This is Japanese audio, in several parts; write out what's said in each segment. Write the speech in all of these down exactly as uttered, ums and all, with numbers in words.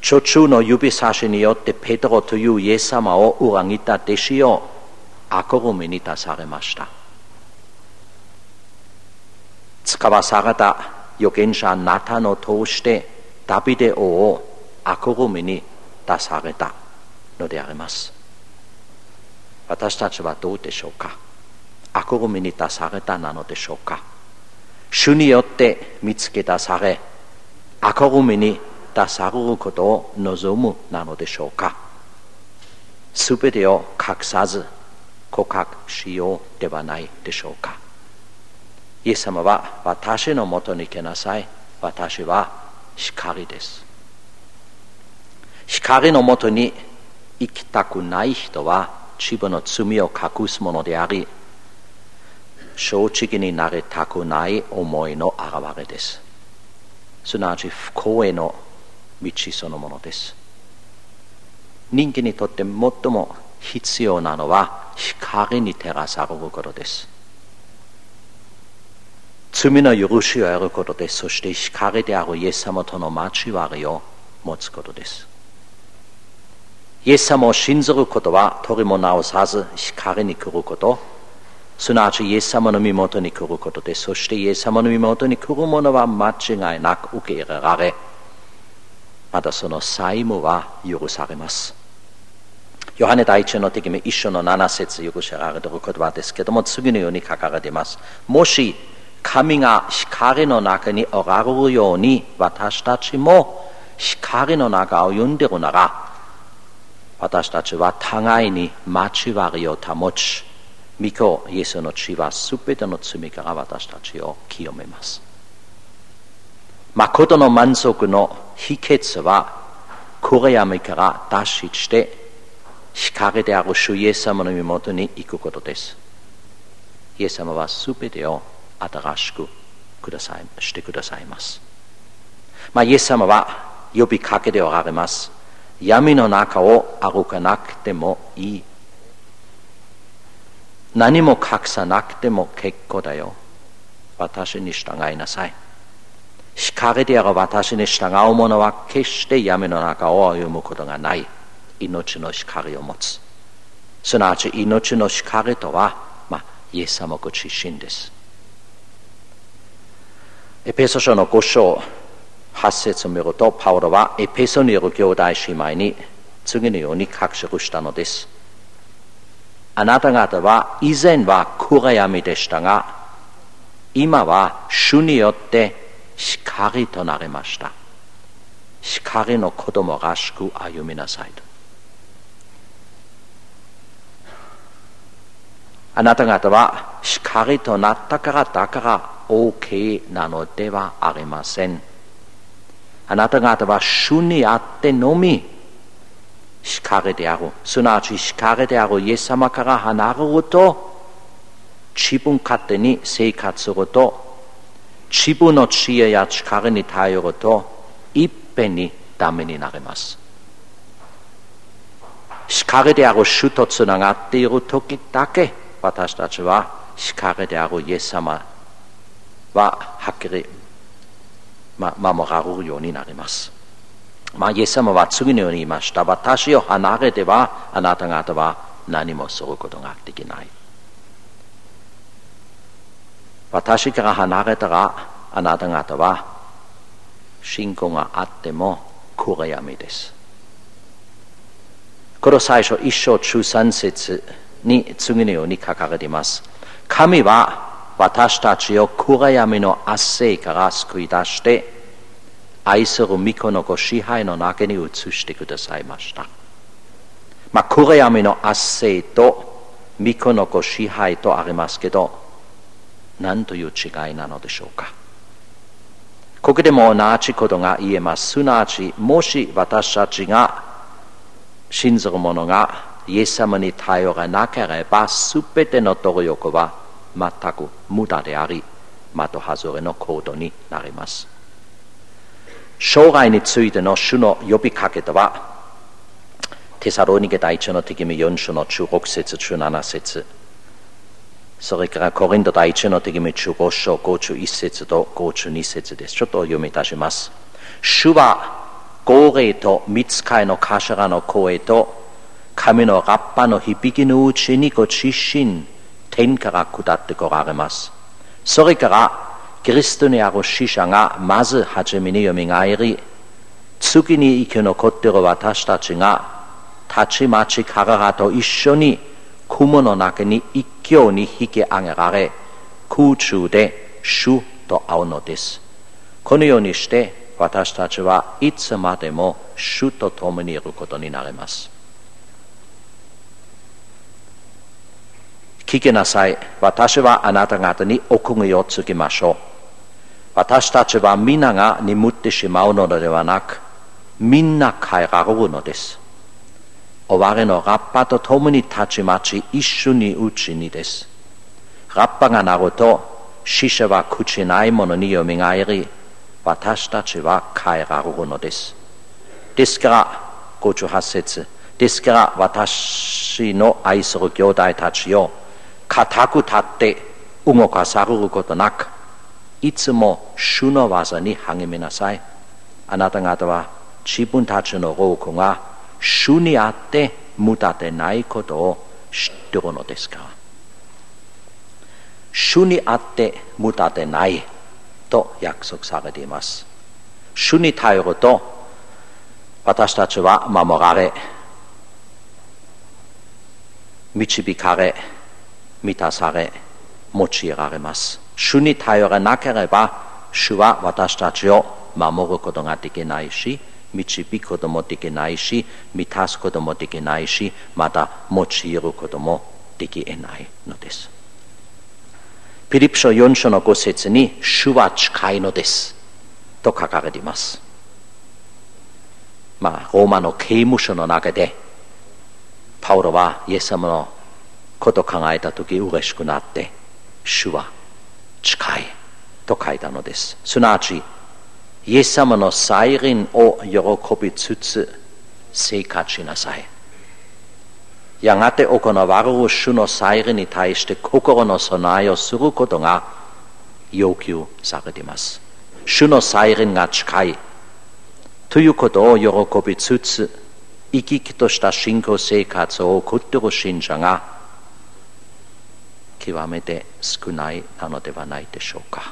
初中の指差しによってペテロというイエス様を裏切った弟子を悪組に出されました。使わされた預言者ナタンを通してダビデ王を悪組に出されたのであります。私たちはどうでしょうか。悪組に出されたなのでしょうか。主によって見つけ出され、悪組に出されることを望むなのでしょうか。すべてを隠さず告白しようではないでしょうか。イエス様は私のもとに来なさい。私は光です。光のもとに生きたくない人は自分の罪を隠すものであり、正直になりたくない思いの表れです。すなわち不幸への道そのものです。人間にとって最も必要なのは光に照らされることです。罪の許しを得ることです。そして光であるイエス様との交わりを持つことです。イエス様を信ずることは取りも直さず光に来ること、すなわちイエス様の身元に来ることです。そしてイエス様の身元に来るものは間違いなく受け入れられ、またその債務は許されます。ヨハネ第一の手紙一章の七節許しられている言葉ですけれども、次のように書かれています。もし神が光の中におられるように私たちも光の中を歩んでいるなら、私たちは互いに交わりを保ち、御子イエスの血はすべての罪から私たちを清めます。誠の満足の秘訣は暗闇から脱出して光である主イエス様の身元に行くことです。イエス様はすべてを新しくくださいしてくださいます。まあ、イエス様は呼びかけておられます。闇の中を歩かなくてもいい。何も隠さなくても結構だよ。私に従いなさい。光である私に従う者は決して闇の中を歩むことがない。命の光を持つ。すなわち命の光とは、まあ、イエス様ご自身です。エペソ書のご章はち節を見ると、パウロはエペソにいる兄弟姉妹に次のように書き記したのです。あなた方は以前は暗闇でしたが、今は主によって光となりました。光の子供らしく歩みなさいと。あなた方は光となったからだから OK なのではありません。あなた方は主にあってのみ光である。すなわち光であるイエス様から離れると、自分勝手に生活すると、自分の知恵や力に頼ると、いっぺんにダメになります。光である主とつながっている時だけ、私たちは光であるイエス様ははっきりま、守られるようになります。まあ、イエス様は次のように言いました。私を離れてはあなた方は何もすることができない。私から離れたらあなた方は信仰があっても暗闇です。この最初一章中三節に次のように書かれています。神は私たちを暗闇の圧政から救い出して愛する御子のご支配の中に移してくださいました。まあ、暗闇の圧政と御子のご支配とありますけど、何という違いなのでしょうか。ここでも同じことが言えます。すなわち、もし私たちが信ずる者がイエス様に頼らなければ、すべての努力は全く無駄であり、的外れの行動になります。将来についての主の呼びかけとは、テサロニケ第一の手紙よん章のじゅうろく節、じゅうなな節、それからコリント第一の手紙じゅうご章ごじゅういち節とごじゅうに節です。ちょっと読み出します。主は号令と御使いの頭の声と神のラッパの響きのうちにご自身天から下ってこられます。それからキリストにある死者がまず初めによみがえり、次に生き残っている私たちがたちまち彼らと一緒に雲の中に一挙に引き上げられ、空中で主と会うのです。このようにして私たちはいつまでも主と共にいることになります。聞きなさい。私はあなた方にお釘をつけましょう。私たちは皆が眠ってしまうのではなく、みんな帰られるのです。終わりのラッパと共にたちまち一緒にうちにです。ラッパが鳴ると、死者は朽ちないものによみがえり、私たちは帰られるのです。ですから、ごじゅうはち節、ですから私の愛する兄弟たちよ、固く立って動かされることなく、いつも主の技に励みなさい。あなた方は自分たちの労苦が主にあって無駄でないことを知っているのですから。主にあって無駄でないと約束されています。主に頼ると私たちは守られ、導かれ、満たされ、用いられます。主に頼らなければ、主は私たちを守ることができないし、導くこともできないし、満たすこともできないし、また用いることもできないのです。ピリピ書よん章のご節に、主は近いのですと書かれています。まあ、ローマの刑務所の中で、パウロはイエス様のことを考えたとき嬉しくなって、主は近いと書いたのです。すなわち、イエス様の再臨を喜びつつ生活しなさい。やがて行われる主の再臨に対して心の備えをすることが要求されています。主の再臨が近いということを喜びつつ、生き生きとした信仰生活を送っている信者が極めて少ないなのではないでしょうか。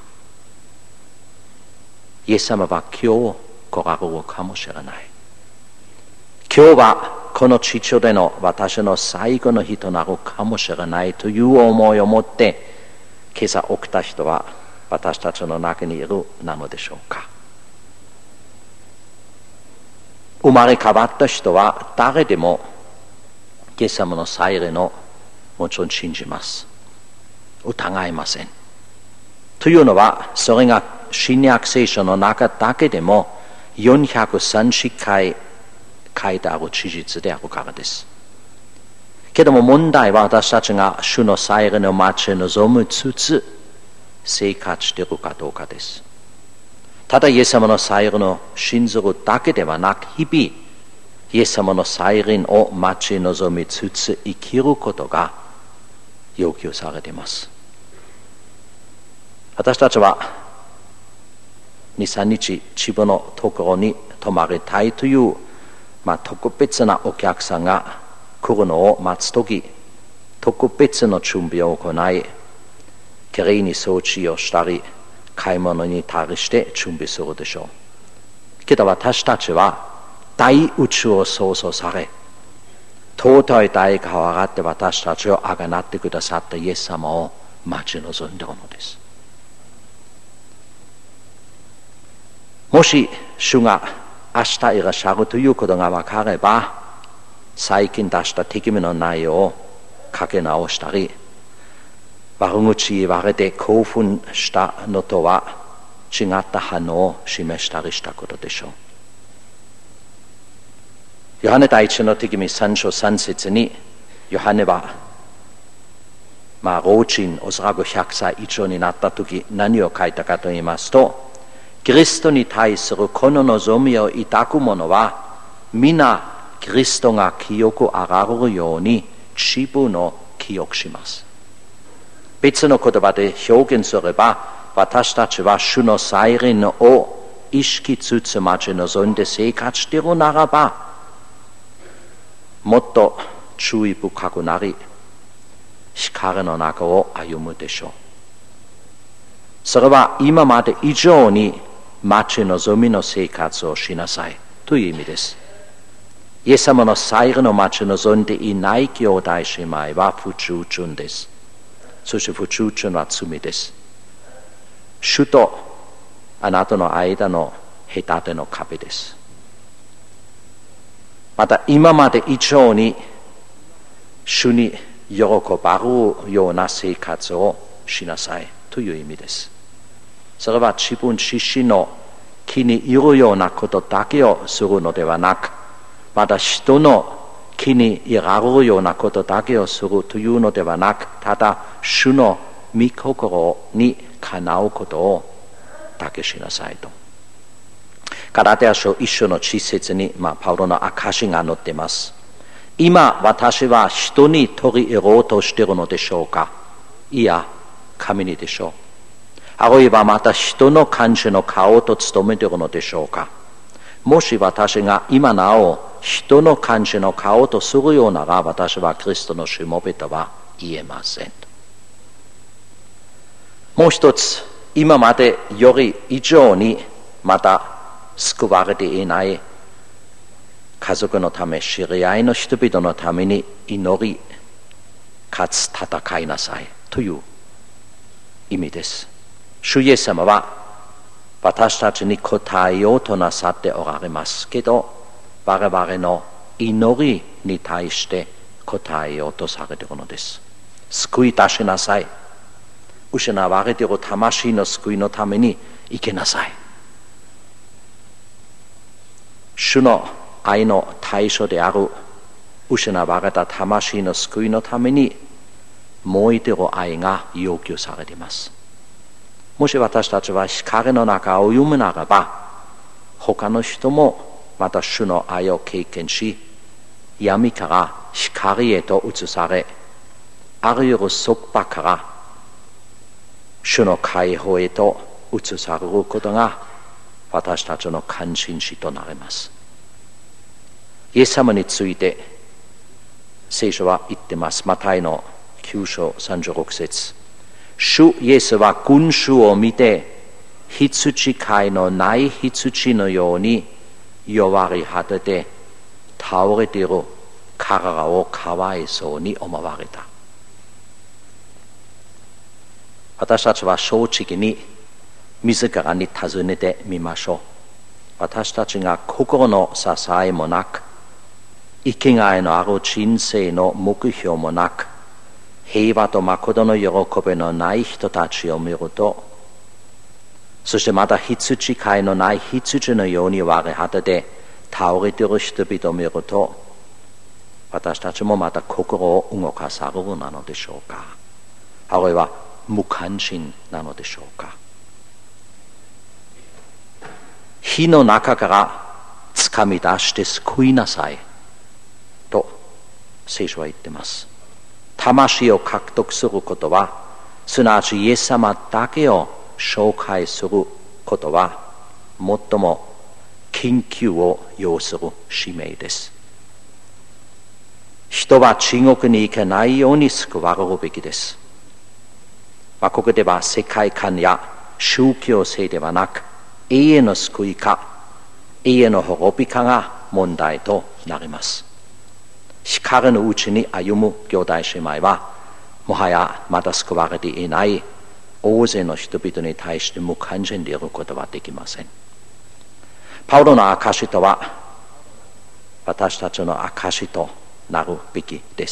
イエス様は今日来られるかもしれない。今日はこの地上での私の最後の日となるかもしれないという思いを持って今朝起きた人は私たちの中にいるなのでしょうか。生まれ変わった人は誰でもイエス様の再臨をもちろん信じます。疑いません。というのは、それが新約聖書の中だけでもよんひゃくさんじゅっかい書いてある事実であるからです。けども問題は私たちが主の再臨を待ち望むつつ生活しているかどうかです。ただイエス様の再臨を信ずるだけではなく、日々イエス様の再臨を待ち望みつつ生きることが要求されています。私たちはに、さんにち自分のところに泊まりたいという、まあ、特別なお客さんが来るのを待つとき、特別の準備を行い、きれいに掃除をしたり、買い物に行ったりして準備するでしょう。けど私たちは大宇宙を創造され、尊い大川があって私たちをあがなってくださったイエス様を待ち望んでいるのです。もし主が明日いらっしゃるということが分かれば、最近出した手紙の内容を書き直したり、悪口言われて興奮したのとは違った反応を示したりしたことでしょう。ヨハネ第一の手紙さん章さん節に、ヨハネは、まあ、老人、おそらくひゃくさい以上になった時、何を書いたかと言いますと、キリストに対するこの望みを抱く者は、皆キリストが清くあられるように自分を清くします。別の言葉で表現すれば、私たちは主の再臨を意識つつ待ち望んで生活しているならば、もっと注意深くなり、光の中を歩むでしょう。それは今まで以上に待ち望みの生活をしなさいという意味です。イエス様の最後の待ち望んでいない兄弟姉妹は不従順です。そして不従順は罪です。主とあなたの間の隔ての壁です。また今まで以上に主に喜ばれるような生活をしなさいという意味です。それは自分自身の気に入るようなことだけをするのではなく、また人の気に入られるようなことだけをするというのではなく、ただ主の御心にかなうことをだけしなさいと。ガラテヤ書一章の一節に、まあ、パウロの証が載っています。今私は人に取り入ろうとしているのでしょうか。いや、神にでしょう。あるいはまた人の感じの顔と務めているのでしょうか。もし私が今なお人の感じの顔とするようなら、私はキリストのしもべとは言えません。もう一つ、今までより以上にまた救われていない家族のため、知り合いの人々のために祈り、かつ戦いなさいという意味です。主イエス様は私たちに答えようとなさっておられますけど、我々の祈りに対して答えようとされているのです。救い出しなさい。失われている魂の救いのために生けなさい。主の愛の対象である失われた魂の救いのために燃えている愛が要求されています。もし私たちは光の中を歩むならば、他の人もまた主の愛を経験し、闇から光へと移され、あらゆる束縛から主の解放へと移されることが私たちの関心事となります。イエス様について聖書は言ってます。マタイのきゅう章さんじゅうろく節。主イエスは群衆を見て、羊飼いのない羊のように弱り果てて倒れている彼らをかわいそうに思われた。私たちは正直に自らに尋ねてみましょう。私たちが心の支えもなく、生きがいのある人生の目標もなく、平和と誠の喜びのない人たちを見ると、そしてまた羊飼いのない羊のように割れ果てて倒れている人々を見ると、私たちもまた心を動かされるなのでしょうか。あるいは無関心なのでしょうか。火の中から掴み出して救いなさいと聖書は言っています。魂を獲得することは、すなわちイエス様だけを紹介することは、最も緊急を要する使命です。人は地獄に行けないように救われるべきです。まあ、ここでは世界観や宗教性ではなく、永遠の救いか永遠の滅びかが問題となります。光のうちに歩む兄弟姉妹は、もはやまだ救われていない大勢の人々に対して無関心でいることはできません。パウロの証とは私たちの証となるべきです。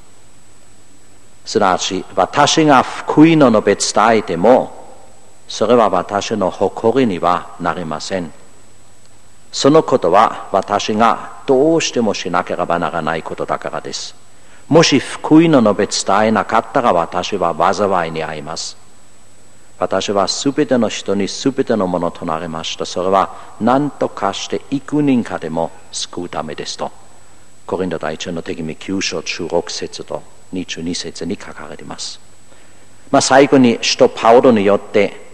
すなわち私が福音を述べ伝えても、それは私の誇りにはなりません。そのことは私がどうしてもしなければならないことだからです。もし福音を述べ伝えなかったら、私は災いに遭います。私はすべての人にすべてのものとなりました。それは何とかして幾人かでも救うためですと、コリント第一の手紙きゅう章じゅうろく節とにじゅうに節に書かれています。まあ、最後に使徒パウロによって